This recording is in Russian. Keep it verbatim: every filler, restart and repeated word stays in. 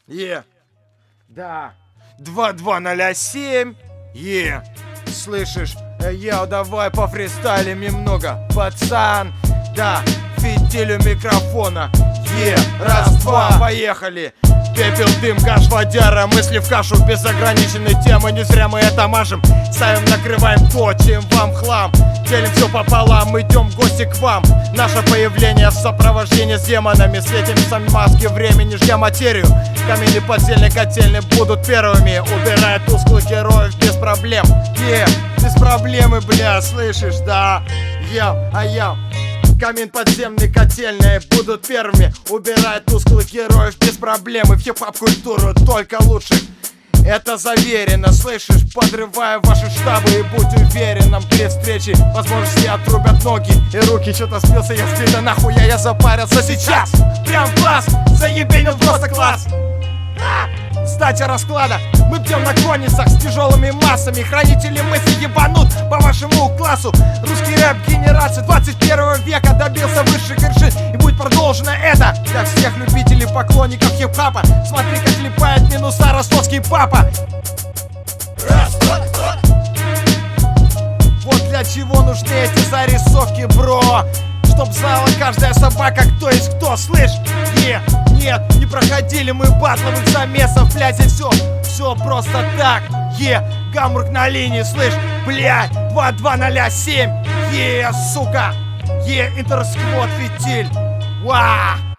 Е. Да. два два ноль семь. Е. Слышишь? Йоу, давай пофристайлим немного, пацан. Да, фитиль у микрофона. Е. Раз, два, поехали. Пепел, дым, каш, водяра, мысли в кашу, без ограниченной темы. Не зря мы это мажем. Ставим, накрываем, точим вам хлам. Делим все пополам, идем в гости к вам. Наше появление в сопровождении с демонами. Светим сами маски времени, ждем материю. Камень и подзельные котельные будут первыми. Убирая тусклых героев без проблем. Е, без проблемы, бля, слышишь, да? Яу, а яу. Камень подземный, котельные будут первыми. Убирая тусклых героев без проблем. И в хип-хоп культуру только лучших. Это заверено, слышишь? Подрывая ваши штабы и будь уверенным, перед встречей возможности отрубят ноги и руки. Что-то сбился я с да нахуй я, я запарился сейчас. Прям класс, заебенил просто класс. А, сдача расклада. Мы бьем на конницах с тяжелыми массами. Хранители мысли ебанут по вашему классу. Русский рэп генерации двадцать первого века добился высших вершин. И будет продолжено это для всех любителей, поклонников хип-хапа. Смотри, как липает минуса ростовский папа. Раз, два, два. Вот для чего нужны эти зарисовки, бро. Чтоб знала каждая собака, кто есть кто, слышь? Не, нет, не проходили мы батловых замесов, блядь, здесь все, все просто так. Е, Гамбург на линии, слышь, блядь, два два ноль семь. Е, сука, е, интерсквот, фитиль. Ва!